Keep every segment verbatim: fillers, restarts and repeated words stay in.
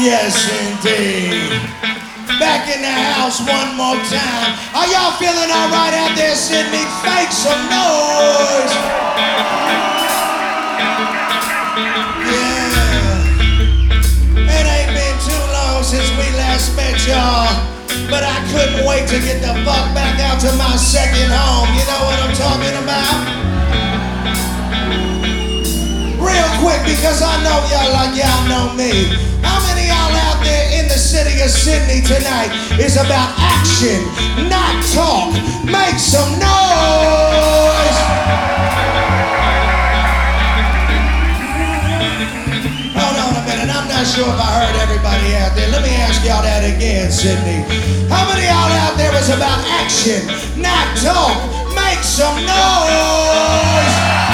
Yes, indeed. Back in the house one more time. Are y'all feeling all right out there, Sydney? Make some noise. Yeah. It ain't been too long since we last met y'all, but I couldn't wait to get the fuck back out to my second home. You know what I'm talking about? Real quick, because I know y'all like y'all know me. How many of y'all out there in the city of Sydney tonight is about action, not talk? Make some noise! Hold on a minute, I'm not sure if I heard everybody out there. Let me ask y'all that again, Sydney. How many of y'all out there is about action, not talk? Make some noise!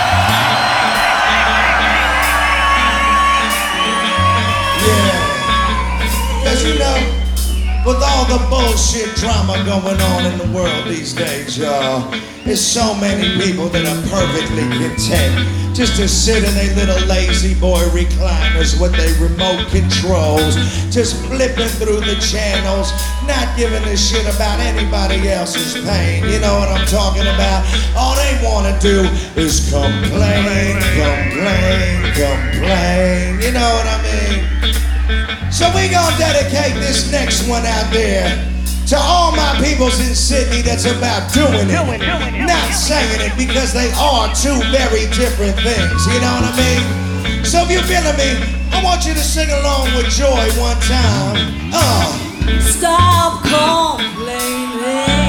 Cause you know, with all the bullshit drama going on in the world these days, y'all, there's so many people that are perfectly content just to sit in their little lazy boy recliners with their remote controls, just flipping through the channels, not giving a shit about anybody else's pain. You know what I'm talking about? All they wanna do is complain, complain, complain. You know what I mean? So we gonna dedicate this next one out there to all my peoples in Sydney that's about doing it, not saying it, because they are two very different things, you know what I mean? So if you're feeling me, I want you to sing along with Joy one time. Uh. Stop complaining.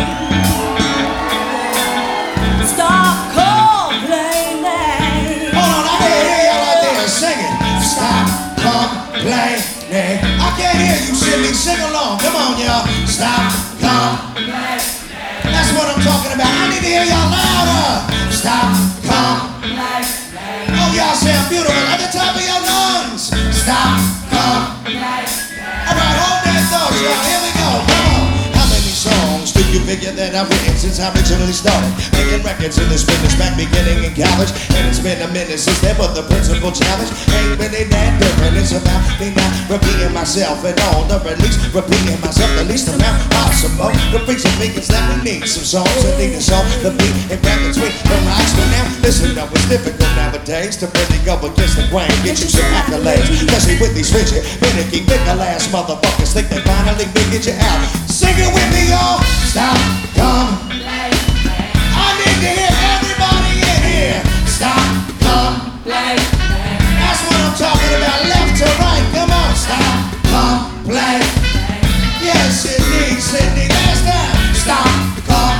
Stop complaining. Hold on, I can't hear y'all out there. Sing it. Stop complaining. I can't hear you, Sydney. Sing along. Come on, y'all. Stop complaining. That's what I'm talking about. I need to hear y'all louder. Stop complaining. Oh, y'all sound beautiful at the top of your lungs. Stop complaining. All right, hold that thought, y'all. Here we go. Come on. How many songs do you figure that I've written since I originally started making records in this business back beginning in college? And it's been a minute since then, but the principal challenge ain't really that different. It's about me not repeating myself and on the release, repeating myself the least amount possible. The freaks and vegans that we need some songs that need a song, the beat and back between the rocks. But now, listen up, it's difficult nowadays to really go against the grain, get you some accolades, especially with these rigid, finicky, fickle ass motherfuckers think they finally figured you out. Sing it with me, y'all. Stop, come. I need to hear everybody in here. Stop, come. That's what I'm talking about. Left to right. Come on. Stop, come, play. Yes, Sydney, Sydney. Last time. Stop, come.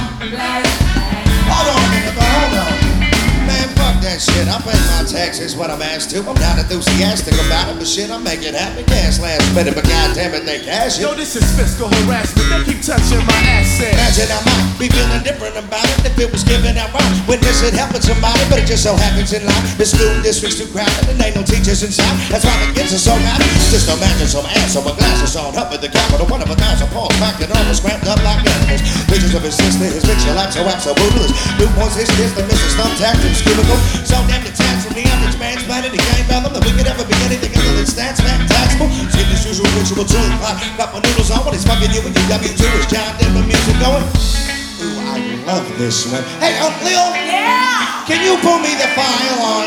Hold on a minute, but hold on. Man, fuck that shit. I pay my taxes when I'm asked to. I'm not enthusiastic about it, but shit, I make it happen. Gas last minute, but goddamn it, they cash it. Yo, this is fiscal harassment. They keep touching my assets. Imagine I might be feeling different about it if it was given out right. Witness it helping somebody, but it just so happens in life the school district's too crowded and ain't no teachers inside. That's why the kids are so happy. Just imagine some ass on my glasses on up at the Capitol. One of a thousand paws packed and almost scrapped up like animals. Pictures of his sister, his picture like so absolutely. Newports, his kiss, the missus thumbtacked and cubicle. So damn detached from the average man's planet. He can't fathom that we could ever be anything other than stats, fantastical. See this usual ritual too. Got my noodles on when he's fucking you and you W two. Is John Denver music going? Ooh, I love this one. Hey, um, Lil. Yeah. Can you pull me the file on?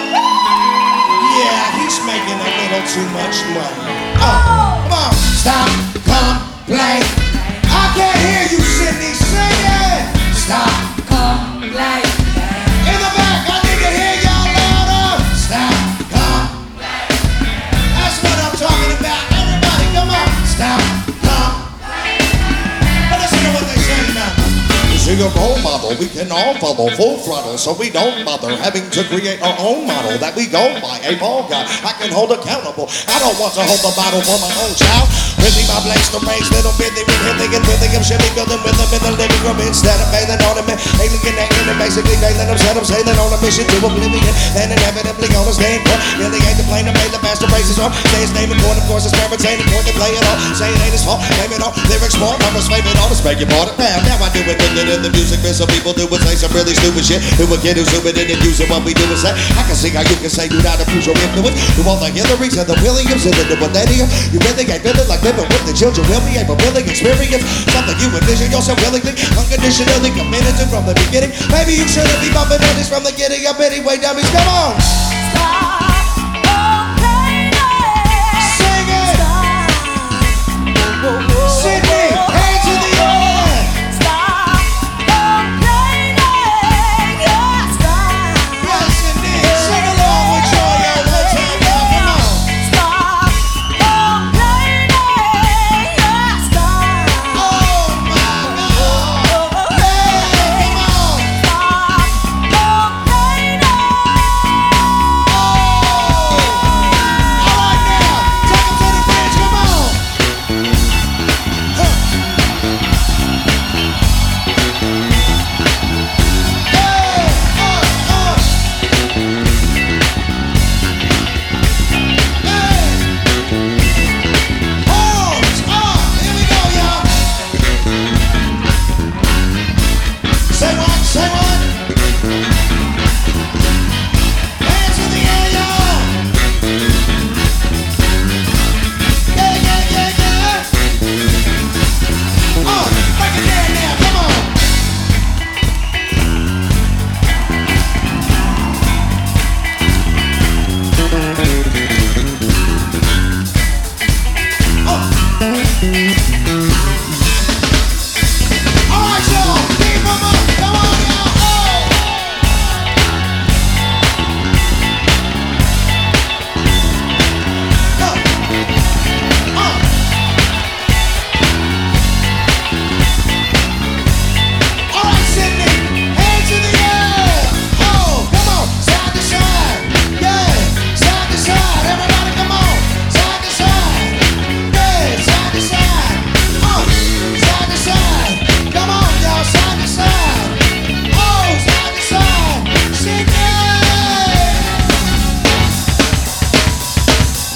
Yeah, he's making a little too much money. Oh, come on. Stop, come, play. I can't hear you, Sydney. Sing it. Stop, come, play. In the back, I need to hear y'all louder. Stop, come, play. That's what I'm talking about. Everybody, come on. Stop, come, play. But listen to what they say now. See a role model we can all follow full throttle, so we don't bother having to create our own model that we go by. A ball guy I can hold accountable. I don't want to hold the bottle for my own child. Really my blanks to range, little bitty, really and really I'm Chevy building rhythm in the living room instead of bailing on him, alienating and basically bailing him, set him sailing on a mission to oblivion, and inevitably on his name. Really ain't to blame him, made the bastard braces on. Say his name in court, of course his parents ain't in court, they play it all. Say it ain't his fault, blame it all. Lyrics more, numbers favorite, all the must beg your pardon. Now, now I do it in the, in the music biz, so people do it, say some really stupid shit. Who would get who's stupid and then using what we do is say, I can see how you can say you not abuse your influence. To all the Hillarys and the Williams and the, the millennium, you really ain't living like living with the children will be able to really experience something you envision yourself willingly, unconditionally committed to from the beginning. Maybe you shouldn't be bumping on this from the getting up anyway, dummies. Come on.